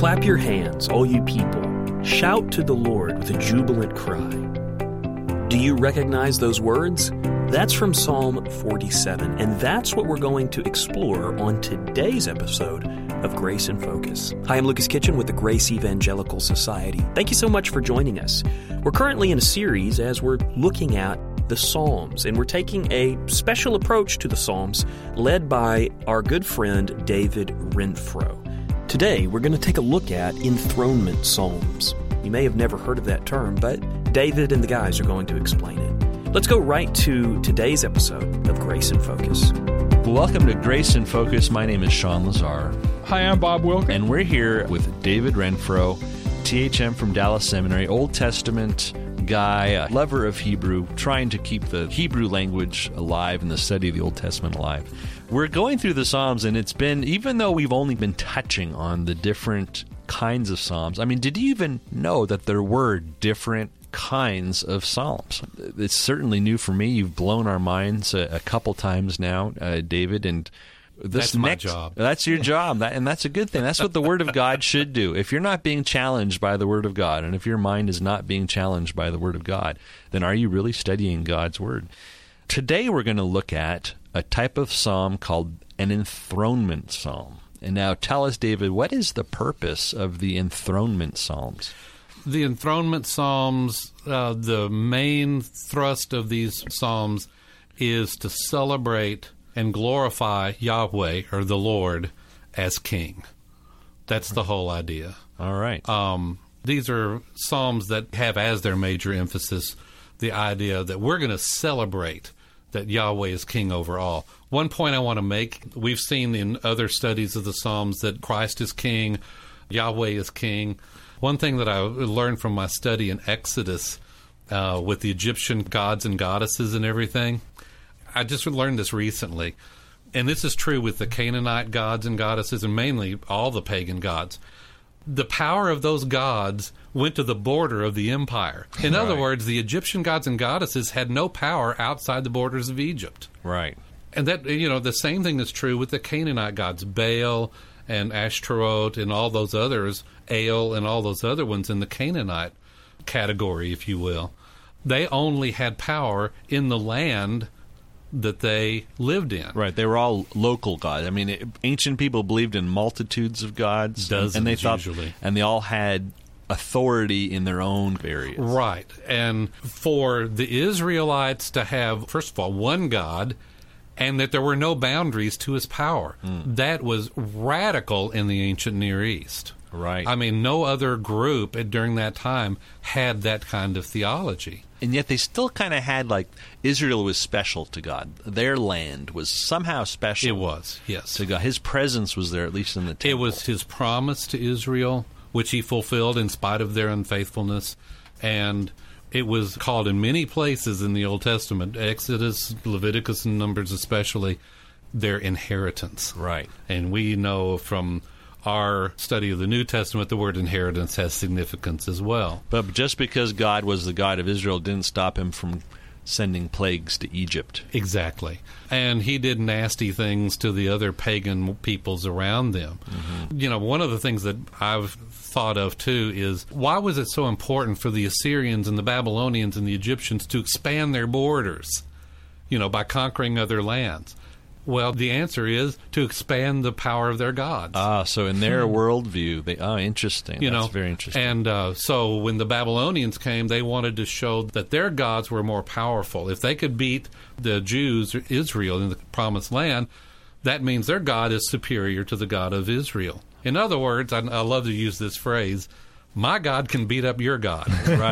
Clap your hands, all you people. Shout to the Lord with a jubilant cry. Do you recognize those words? That's from Psalm 47, and that's what we're going to explore on today's episode of Grace in Focus. Hi, I'm Lucas Kitchen with the Grace Evangelical Society. Thank you so much for joining us. We're currently in a series as we're looking at the Psalms, and we're taking a special approach to the Psalms led by our good friend David Renfro. Today, we're going to take a look at enthronement psalms. You may have never heard of that term, but David and the guys are going to explain it. Let's go right to today's episode of Grace in Focus. Welcome to Grace in Focus. My name is Sean Lazar. Hi, I'm Bob Wilkin. And we're here with David Renfro, THM from Dallas Seminary, Old Testament guy, a lover of Hebrew, trying to keep the Hebrew language alive and the study of the Old Testament alive. We're going through the Psalms, and it's been, even though we've only been touching on the different kinds of Psalms, I mean, did you even know that there were different kinds of Psalms? It's certainly new for me. You've blown our minds a couple times now, David, and that's my job. That's your job, and that's a good thing. That's what the Word of God should do. If you're not being challenged by the Word of God, and if your mind is not being challenged by the Word of God, then are you really studying God's Word? Today we're going to look at a type of psalm called an enthronement psalm. And now tell us, David, what is the purpose of the enthronement psalms? The enthronement psalms, the main thrust of these psalms is to celebrate and glorify Yahweh, or the Lord, as King. That's the whole idea. All right. These are psalms that have as their major emphasis the idea that we're going to celebrate that Yahweh is King over all. One point I want to make, we've seen in other studies of the Psalms that Christ is King, Yahweh is King. One thing that I learned from my study in Exodus with the Egyptian gods and goddesses and everything, I just learned this recently, and this is true with the Canaanite gods and goddesses and mainly all the pagan gods. The power of those gods went to the border of the empire. In other words, the Egyptian gods and goddesses had no power outside the borders of Egypt. Right. And that, the same thing is true with the Canaanite gods, Baal and Ashtaroth and all those others, El and all those other ones in the Canaanite category, if you will. They only had power in the land that they lived in. Right. They were all local gods. I mean, ancient people believed in multitudes of gods. Dozens, and they thought, usually. And they all had authority in their own areas. Right. And for the Israelites to have, first of all, one God, and that there were no boundaries to his power, that was radical in the ancient Near East. Right. I mean, no other group during that time had that kind of theology. And yet they still kind of had, like, Israel was special to God. Their land was somehow special. It was, yes. To God. His presence was there, at least in the temple. It was his promise to Israel, which he fulfilled in spite of their unfaithfulness. And it was called in many places in the Old Testament, Exodus, Leviticus, and Numbers especially, their inheritance. Right. And we know from our study of the New Testament, the word inheritance has significance as well. But just because God was the God of Israel didn't stop him from sending plagues to Egypt. Exactly. And he did nasty things to the other pagan peoples around them. Mm-hmm. One of the things that I've thought of, too, is why was it so important for the Assyrians and the Babylonians and the Egyptians to expand their borders, by conquering other lands? Well, the answer is to expand the power of their gods. So in their worldview, interesting. That's very interesting. And so when the Babylonians came, they wanted to show that their gods were more powerful. If they could beat the Jews, Israel, in the Promised Land, that means their God is superior to the God of Israel. In other words, I love to use this phrase, my God can beat up your God.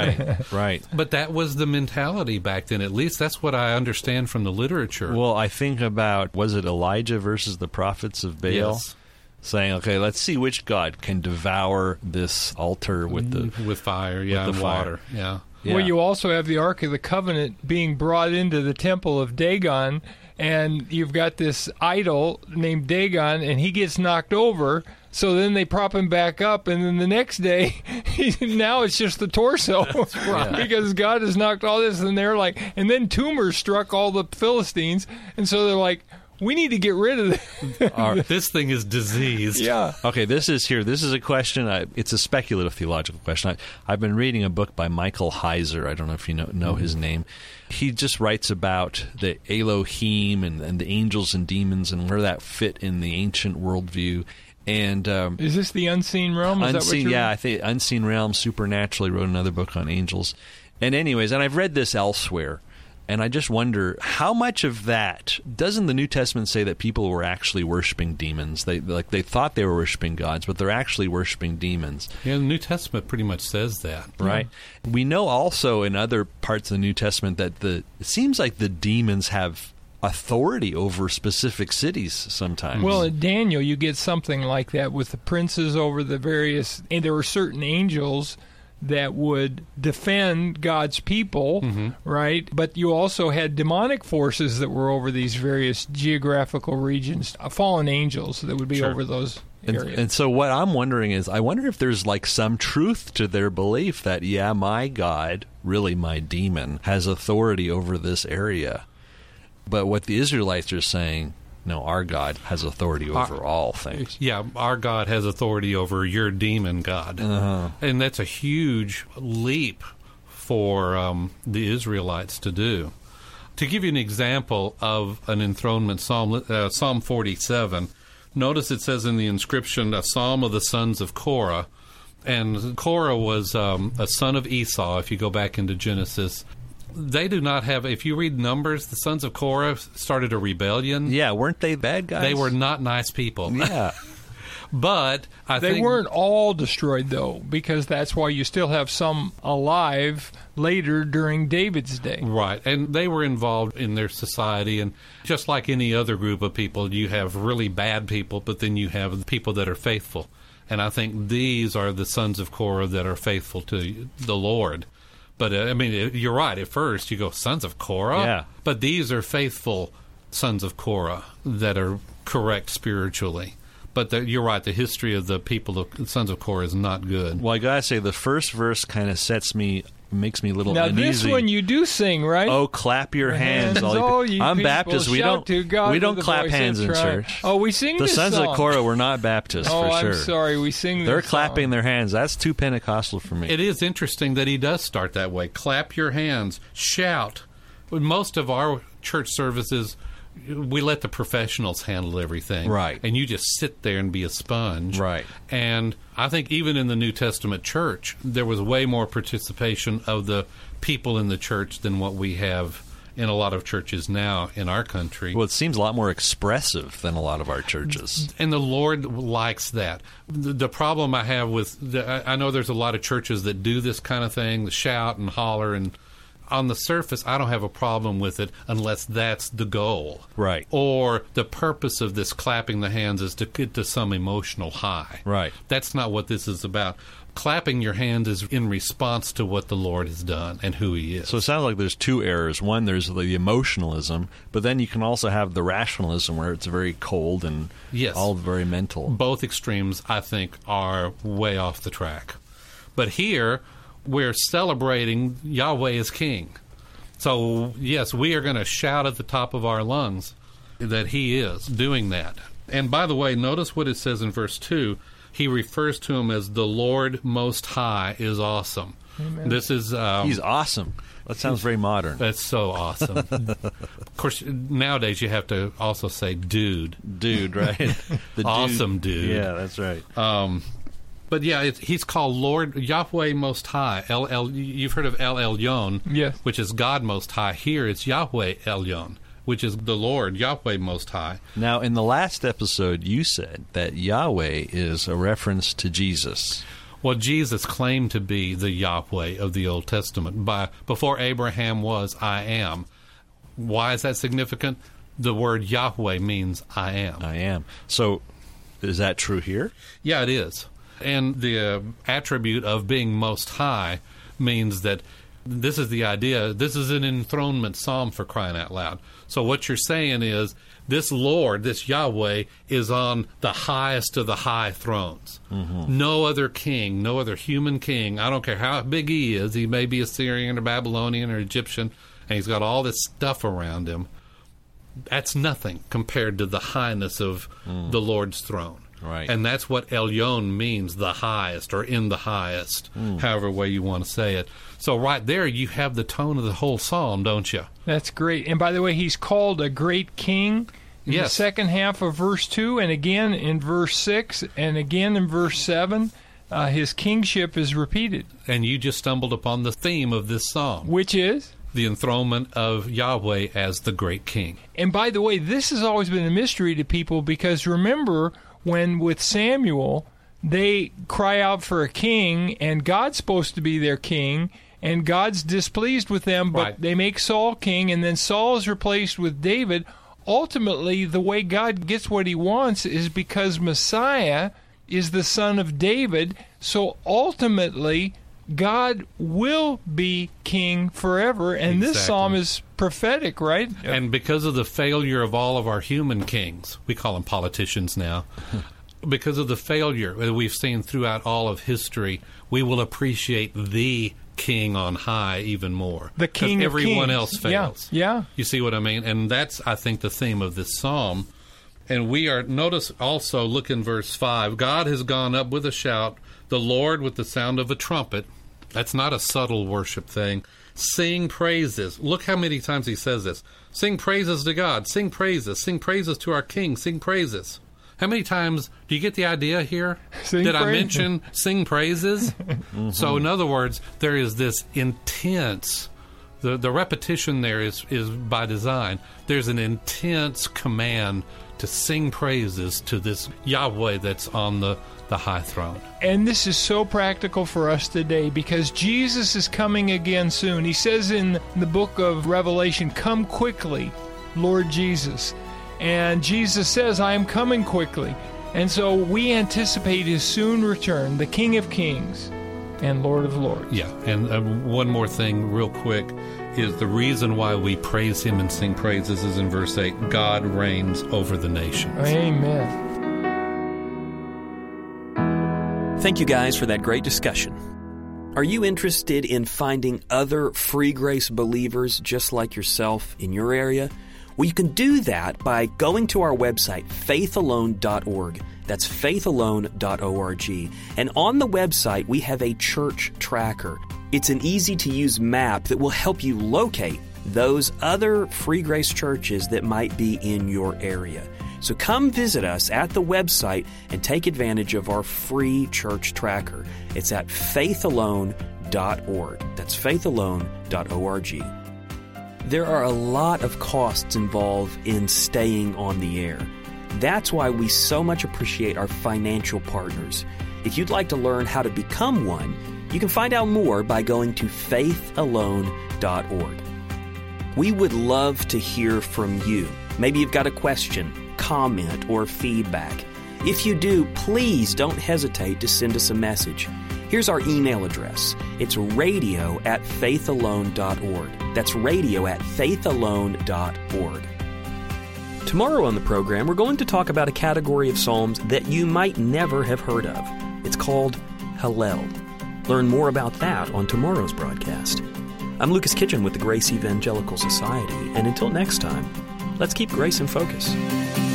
Right. But that was the mentality back then. At least that's what I understand from the literature. Well, I think about, was it Elijah versus the prophets of Baal? Yes. Saying, okay, let's see which God can devour this altar with fire, with and water. Yeah. Well, you also have the Ark of the Covenant being brought into the temple of Dagon, and you've got this idol named Dagon, and he gets knocked over. So then they prop him back up, and then the next day, now it's just the torso. Right. Because God has knocked all this, and they're like, and then tumors struck all the Philistines, and so they're like, We need to get rid of it. This thing is diseased. Yeah. Okay, this is a question. It's a speculative theological question. I've been reading a book by Michael Heiser. I don't know if you know his name. He just writes about the Elohim and the angels and demons and where that fit in the ancient worldview. And is this the Unseen Realm? Is that what you're I think Unseen Realm, Supernatural. He wrote another book on angels. And anyways, and I've read this elsewhere. And I just wonder, how much of that, doesn't the New Testament say that people were actually worshiping demons? They thought they were worshiping gods, but they're actually worshiping demons. Yeah, the New Testament pretty much says that. Right. Yeah. We know also in other parts of the New Testament that it seems like the demons have authority over specific cities sometimes. Well, in Daniel, you get something like that with the princes over the various, and there were certain angels that would defend God's people, right? But you also had demonic forces that were over these various geographical regions, fallen angels that would be over those areas. And so what I'm wondering is, I wonder if there's like some truth to their belief that, yeah, my God, really my demon, has authority over this area. But what the Israelites are saying, no, our God has authority over all things. Yeah, our God has authority over your demon God. And that's a huge leap for the Israelites to do. To give you an example of an enthronement psalm, Psalm 47, notice it says in the inscription, a psalm of the sons of Korah. And Korah was a son of Esau, if you go back into Genesis. They do not have, if you read Numbers, the sons of Korah started a rebellion. Yeah, weren't they bad guys? They were not nice people. Yeah. But I think they weren't all destroyed, though, because that's why you still have some alive later during David's day. Right, and they were involved in their society, and just like any other group of people, you have really bad people, but then you have people that are faithful. And I think these are the sons of Korah that are faithful to the Lord. But, I mean, you're right. At first, you go, sons of Korah? Yeah. But these are faithful sons of Korah that are correct spiritually. But you're right. The history of the people, the sons of Korah, is not good. Well, I got to say, the first verse kind of makes me a little uneasy. Now, this one you do sing, right? Oh, clap your hands, all you I'm people, Baptist. We don't clap hands in church. Oh, we sing the this sons song. of Korah were not Baptists, for sure. I'm sorry. We sing this They're song. clapping their hands. That's too Pentecostal for me. It is interesting that he does start that way. Clap your hands. Shout. Most of our church services, we let the professionals handle everything. Right. And you just sit there and be a sponge. Right. And I think even in the New Testament church, there was way more participation of the people in the church than what we have in a lot of churches now in our country. Well, it seems a lot more expressive than a lot of our churches. And the Lord likes that. The problem I have with, I know there's a lot of churches that do this kind of thing, the shout and holler, and on the surface, I don't have a problem with it unless that's the goal. Right. Or the purpose of this clapping the hands is to get to some emotional high. Right. That's not what this is about. Clapping your hands is in response to what the Lord has done and who He is. So it sounds like there's two errors. One, there's the emotionalism, but then you can also have the rationalism where it's very cold and all very mental. Both extremes, I think, are way off the track. But here, we're celebrating Yahweh as King. So, yes, we are going to shout at the top of our lungs that He is doing that. And by the way, notice what it says in verse 2. He refers to Him as the Lord Most High is awesome. Amen. This is... He's awesome. That sounds very modern. That's so awesome. Of course, nowadays you have to also say dude. Dude, right? The awesome dude. Yeah, that's right. But yeah, He's called Lord Yahweh Most High. You've heard of El Elyon, yes, which is God Most High. Here it's Yahweh Elyon, which is the Lord Yahweh Most High. Now, in the last episode, you said that Yahweh is a reference to Jesus. Well, Jesus claimed to be the Yahweh of the Old Testament. Before Abraham was, I am. Why is that significant? The word Yahweh means I am. I am. So, is that true here? Yeah, it is. And the attribute of being most high means that this is the idea. This is an enthronement psalm, for crying out loud. So what you're saying is this Lord, this Yahweh, is on the highest of the high thrones. Mm-hmm. No other king, no other human king, I don't care how big he is, he may be Assyrian or Babylonian or Egyptian, and he's got all this stuff around him. that's nothing compared to the highness of the Lord's throne. Right. And that's what Elyon means, the highest, or in the highest, however way you want to say it. So right there, you have the tone of the whole psalm, don't you? That's great. And by the way, he's called a great king in the second half of verse 2, and again in verse 6, and again in verse 7. His kingship is repeated. And you just stumbled upon the theme of this psalm. Which is? The enthronement of Yahweh as the great king. And by the way, this has always been a mystery to people, because remember when with Samuel, they cry out for a king, and God's supposed to be their king, and God's displeased with them, but they make Saul king, and then Saul is replaced with David. Ultimately, the way God gets what he wants is because Messiah is the son of David, so ultimately God will be king forever, and this psalm is prophetic, right? And because of the failure of all of our human kings, we call them politicians now, because of the failure that we've seen throughout all of history, we will appreciate the king on high even more. The king of everyone kings. else fails. Yeah. You see what I mean? And that's, I think, the theme of this psalm. And we are, notice also, look in verse 5, God has gone up with a shout, the Lord with the sound of a trumpet. That's not a subtle worship thing. Sing praises. Look how many times he says this. Sing praises to God. Sing praises. Sing praises to our King. Sing praises. How many times, do you get the idea here? Did I mention sing praises? So in other words, there is this intense, the repetition there is by design. There's an intense command to sing praises to this Yahweh that's on the high throne. And this is so practical for us today, because Jesus is coming again soon. He says in the book of Revelation, "Come quickly, Lord Jesus." And Jesus says, "I am coming quickly." And so we anticipate his soon return, the King of Kings and Lord of Lords. Yeah, and one more thing real quick is the reason why we praise him and sing praises is in verse 8, God reigns over the nations. Amen. Thank you guys for that great discussion. Are you interested in finding other free grace believers just like yourself in your area? Well, you can do that by going to our website, faithalone.org. That's faithalone.org. And on the website, we have a church tracker. It's an easy-to-use map that will help you locate those other free grace churches that might be in your area. So come visit us at the website and take advantage of our free church tracker. It's at faithalone.org. That's faithalone.org. There are a lot of costs involved in staying on the air. That's why we so much appreciate our financial partners. If you'd like to learn how to become one, you can find out more by going to faithalone.org. We would love to hear from you. Maybe you've got a question, comment, or feedback. If you do, please don't hesitate to send us a message. Here's our email address. It's radio@faithalone.org. That's radio@faithalone.org. Tomorrow on the program, we're going to talk about a category of psalms that you might never have heard of. It's called Hallel. Learn more about that on tomorrow's broadcast. I'm Lucas Kitchen with the Grace Evangelical Society, and until next time, let's keep grace in focus.